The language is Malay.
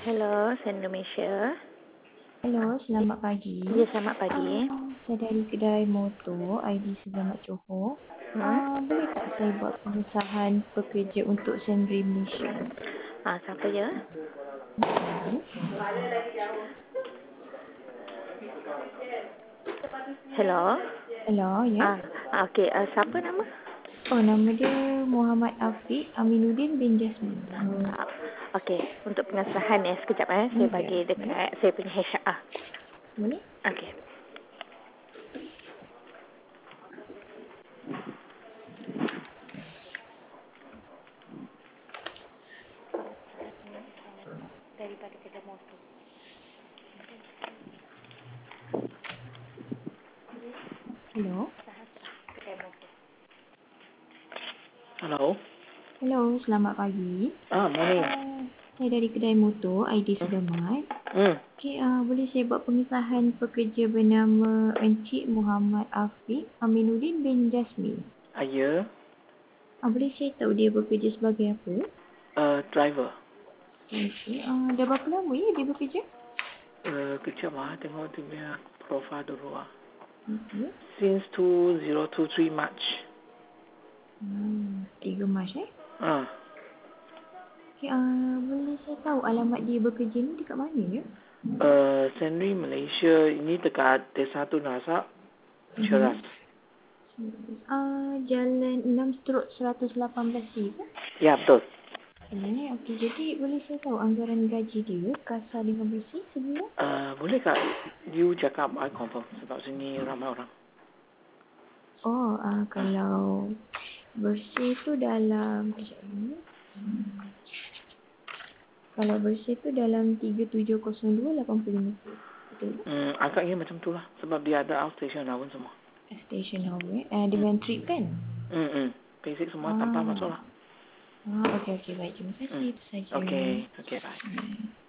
Hello, saya Indonesia. Hello, selamat pagi. Ya, selamat pagi. Saya dari kedai motor ID Segamat Johor. Boleh tak saya buat pengesahan pekerja untuk Sendiri Malaysia? Siapa ya? Okay. Hello. Hello, ya. Okey. Siapa nama? Oh, nama dia Muhammad Afiq Aminuddin bin Jasmine. Okey, untuk pengesahan ya. Sekejap saya Okey, bagi dekat saya punya HR. boleh? Okey. Daripada kedai motor. Hello. Kedai motor. Hello. Hello, selamat pagi. Morning. Saya dari kedai motor ID Segamat. Okey, boleh saya buat pengesahan pekerja bernama Encik Muhammad Afiq Aminuddin bin Jasmine? Ya. Boleh saya tahu dia bekerja sebagai apa? Driver. Okey, dah berapa lama ya dia bekerja? Kejap tengok dia punya profile dulu Okey. Since 2023 March. 3 Mac Ah, Okey, boleh saya tahu alamat dia bekerja ni dekat mana ya? Sendiri Malaysia ini dekat Desa Tun Razak, Cheras. Jalan 6/118C ke? Ya, betul. Okey, jadi boleh saya tahu anggaran gaji dia kasar dengan bersih sebulan? Boleh tak you cakap I confirm sebab sini ramai orang. Kalau bersih tu dalam kejap ni. Kalau bersih tu dalam 3702.85. Betul tak? Agaknya macam tu lah sebab dia ada outstation allowance semua. Station Highway dengan trip kan? Basic semua tanpa masalah. Okey, baik. Terima kasih. Itu saja. Okay, bye.